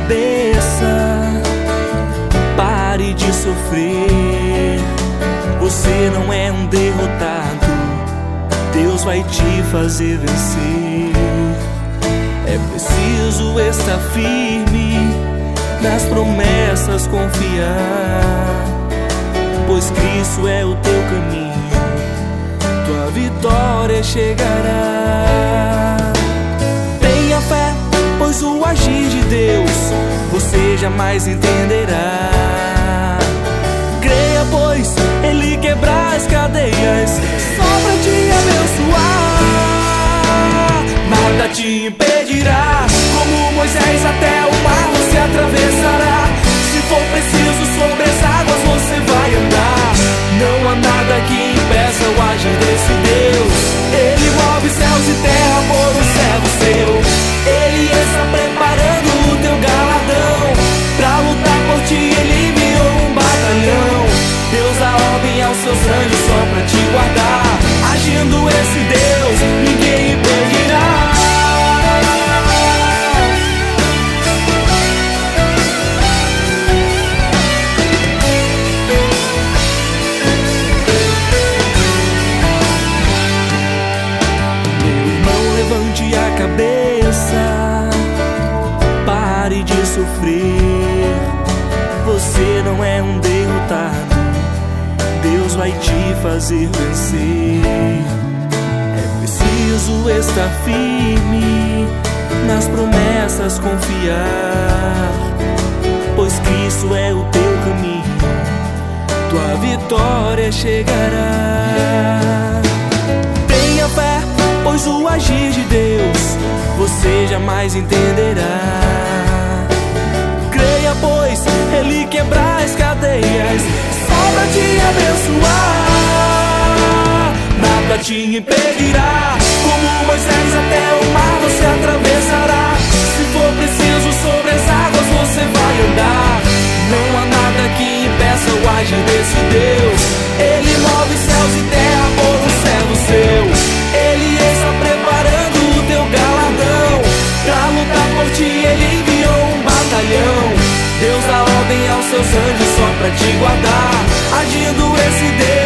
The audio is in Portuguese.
cabeça, pare de sofrer. Você não é um derrotado, Deus vai te fazer vencer. É preciso estar firme, nas promessas confiar, pois Cristo é o teu caminho, tua vitória chegará. Tenha fé, pois o agir de Deus você jamais entenderá. Creia, pois Ele quebra as cadeias só pra te abençoar. Nada te impedirá, como Moisés até o mar você atravessará. Se for preciso sobre as águas você vai andar. Não há nada que impeça o agir desse Deus. Ele move céus e terra por um servo seu. Ele está preparando o teu galardão. Pra lutar por ti ele enviou um batalhão. Deus dá ordem aos seus anjos só pra te guardar. Agindo esse Deus, ninguém impedirá. Pare de sofrer. Você não é um derrotado, Deus vai te fazer vencer. É preciso estar firme, nas promessas confiar, pois Cristo é o teu caminho, tua vitória chegará. Tenha fé, pois o agir de Deus você jamais entenderá. Creia, pois Ele quebra as cadeias só pra te abençoar. Nada te impedirá, como Moisés até o mar você atravessará. Se for preciso sobre as águas você vai andar. Não há nada que impeça o agir desse Deus. Ele move céus e terra por um servo seu. Ele está preparando o teu galardão. Pra lutar por ti ele enviou um batalhão. Deus dá ordem aos seus anjos só pra te guardar. Agindo esse Deus,